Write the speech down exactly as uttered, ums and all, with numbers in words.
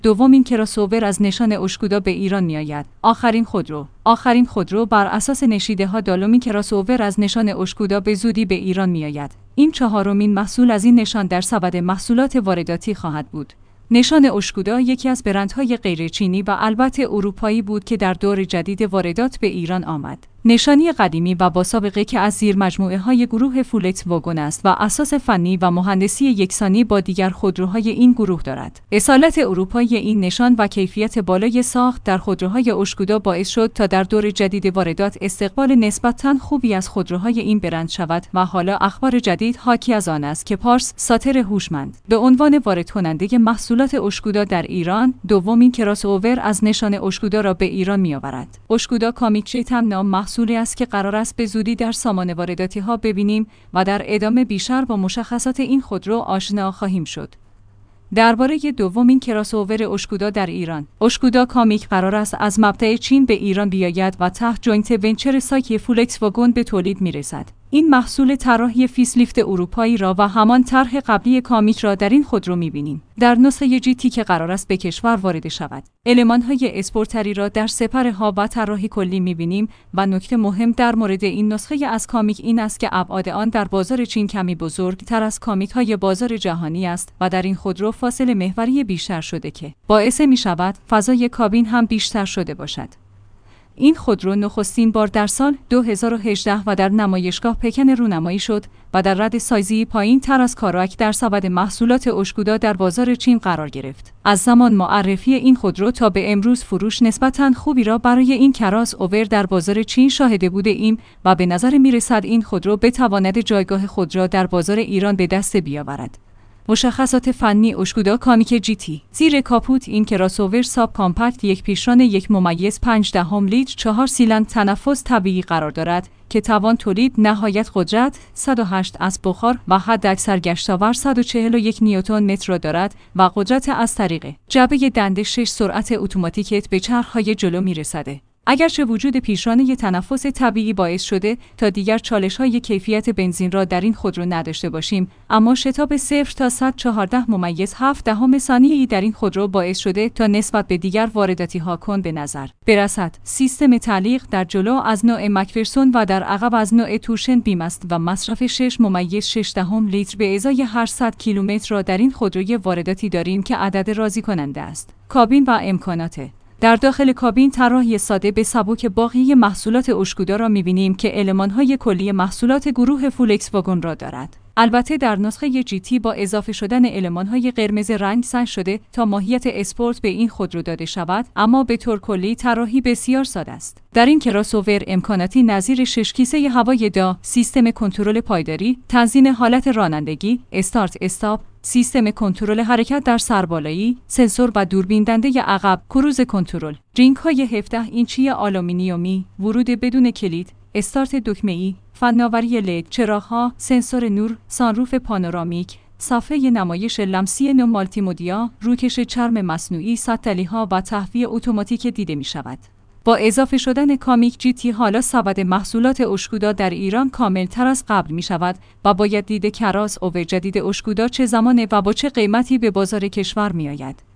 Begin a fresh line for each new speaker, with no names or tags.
دومین کراسوور از نشان اشکودا به ایران میآید. آخرین خودرو آخرین خودرو بر اساس نشیده‌ها دالومین کراسوور از نشان اشکودا به زودی به ایران میآید. این چهارمین محصول از این نشان در سبد محصولات وارداتی خواهد بود. نشان اشکودا یکی از برندهای غیر چینی و البته اروپایی بود که در دور جدید واردات به ایران آمد. نشانی قدیمی و با سابقه که از زیر مجموعه های گروه فولکس واگن است و اساس فنی و مهندسی یکسانی با دیگر خودروهای این گروه دارد. اصالت اروپایی این نشان و کیفیت بالای ساخت در خودروهای اشکودا باعث شد تا در دور جدید واردات استقبال نسبتاً خوبی از خودروهای این برند شود و حالا اخبار جدید حاکی از آن است که پارس ساتر هوشمند به عنوان وارد کننده محصولات اشکودا در ایران دومین کراسوور از نشان اشکودا را به ایران می‌آورد. اشکودا کامیک جت هم نام محصولی است که قرار است به زودی در سامان وارداتی ها ببینیم و در ادامه بیشتر با مشخصات این خودرو آشنا خواهیم شد. درباره دومین کراسوور اشکودا در ایران، اشکودا کامیک قرار است از مبدأ چین به ایران بیاید و تحت جوینت ونچر سایکی فولکس واگن به تولید میرسد. این محصول طراحی فیسلیفت اروپایی را و همان طرح قبلی کامیک را در این خودرو می‌بینیم. در نسخه جی تی که قرار است به کشور وارد شود، المان‌های اسپورتری را در سپرها و طراحی کلی می‌بینیم و نکته مهم در مورد این نسخه از کامیک این است که ابعاد آن در بازار چین کمی بزرگتر از کامیک‌های بازار جهانی است و در این خودرو فاصله محوری بیشتر شده که باعث می‌شود فضای کابین هم بیشتر شده باشد. این خودرو نخستین بار در سال دو هزار و هجده و در نمایشگاه پکن رونمایی شد و در رد سایزی پایین تر از کاراک در سبد محصولات اشکودا در بازار چین قرار گرفت. از زمان معرفی این خودرو تا به امروز فروش نسبتاً خوبی را برای این کراس اوور در بازار چین شاهده بوده ایم و به نظر می رسد این خودرو بتواند جایگاه خود را در بازار ایران به دست بیاورد. مشخصات فنی اشکودا کامیک جی تی. زیر کاپوت این کراسوور ساب کامپکت یک پیشران یک ممیز پنج دهم لیتر چهار سیلندر تنفس طبیعی قرار دارد که توان تولید نهایت قدرت صد و هشت اسب بخار و حداکثر گشت‌آور صد و چهل و یک نیوتن متر را دارد و قدرت از طریق جعبه دنده شش سرعت اتوماتیک به چرخ‌های جلو می‌رسد. اگرچه وجود پیشرانه تنفس طبیعی باعث شده تا دیگر چالش‌های کیفیت بنزین را در این خودرو نداشته باشیم، اما شتاب صفر تا صد و چهارده ممیز هفت دهم ثانیه‌ای در این خودرو باعث شده تا نسبت به دیگر وارداتی‌ها کند به نظر برسد. سیستم تعلیق در جلو از نوع مکفرسون و در عقب از نوع توشن بیم است و مصرف شش ممیز شش دهم لیتر به ازای هر صد کیلومتر را در این خودروی وارداتی داریم که عدد راضی کننده است. کابین و امکانات. در داخل کابین طراحی ساده به سبک باقی محصولات اشکودا را می‌بینیم که المان‌های کلی محصولات گروه فولکس واگن را دارد. البته در نسخه جی تی با اضافه شدن المان‌های قرمز رنگ سنج شده تا ماهیت اسپورت به این خودرو داده شود، اما به طور کلی طراحی بسیار ساده است. در این کراسوور امکاناتی نظیر شش کیسه هوای دا، سیستم کنترل پایداری، تنظیم حالت رانندگی، استارت استاپ، سیستم کنترل حرکت در سربالایی، سنسور و دوربین دنده عقب، کروز کنترل، رینگ‌های هفده اینچی آلومینیومی، ورود بدون کلید، استارت دکمه‌ای، فناوری لید، چراغ‌ها، سنسور نور، سانروف پانورامیک، صفحه نمایش لمسی نو مالتی مدیا، روکش چرم مصنوعی، صدتلی‌ها و تهویه اتوماتیک دیده می‌شود. با اضافه شدن کامیک جی تی حالا سبد محصولات اشکودا در ایران کامل تر از قبل می شود و باید دید کراس اوور جدید اشکودا چه زمانه و با چه قیمتی به بازار کشور می آید.